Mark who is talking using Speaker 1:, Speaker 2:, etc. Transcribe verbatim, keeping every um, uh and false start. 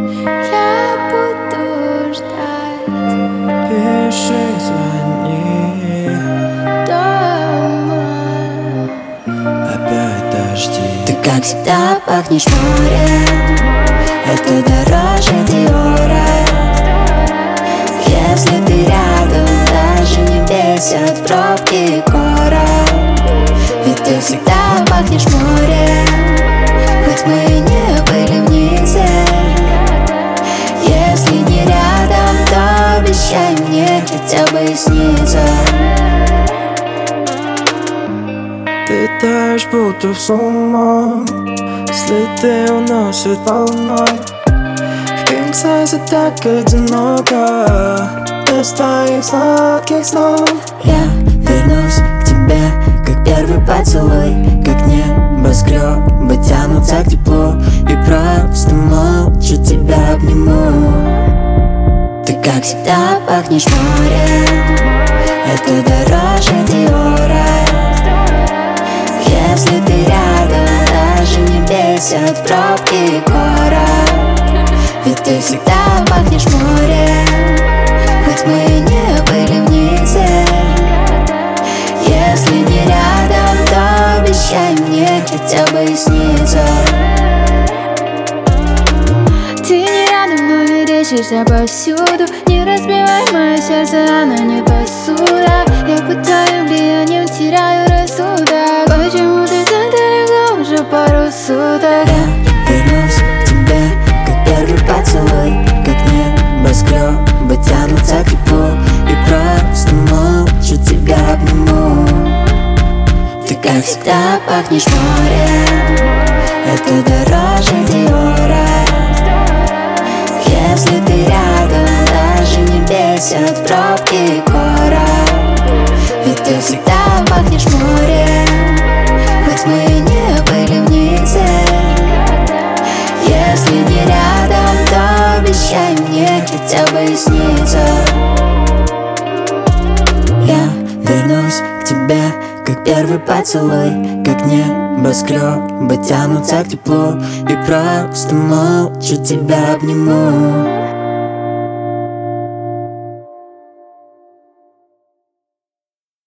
Speaker 1: Я буду ждать.
Speaker 2: Пиши, звони.
Speaker 1: Дома
Speaker 2: Опять дожди.
Speaker 1: ты, как всегда, пахнешь морем. Это дороже Диора. Если ты рядом, даже не бесят пробки и короб. Ведь ты всегда пахнешь морем, хоть мы и не были вместе. Если не рядом, то обещай мне хотя бы и сниться.
Speaker 2: Ты таешь, будто в сумму, следы уносят волной. В кинг-сайзе так одиноко, без твоих сладких снов.
Speaker 1: Я вернусь к тебе, как первый поцелуй, как небоскребы тянутся к теплу. И просто молча тебя обниму. Ты, как всегда, пахнешь морем. Это дороже Диора. Если ты рядом, даже не бесят пробки и короб. Ведь ты всегда пахнешь морем, хоть мы и не были вместе. Если не рядом, то обещай мне хотя бы и сниться. Ты не рядом, но мерещишься повсюду. Не разбивай мое сердце, оно не посуда. Я под твоим влиянием теряю рассудок. Почему ты так далеко уже пару суток? Я вернусь к тебе, как первый поцелуй, как небоскребы тянутся к теплу. И просто молча тебя обниму. Ты, как всегда, пахнешь морем. Это дороже Диора. Если ты рядом, даже не бесят пробки и короб. Ведь ты всегда пахнешь морем, хоть мы и не были вместе. Если не рядом, то обещай мне хотя бы и сниться. Я вернусь к тебе, как первый поцелуй, как небоскребы тянутся к теплу. И просто молча тебя обниму.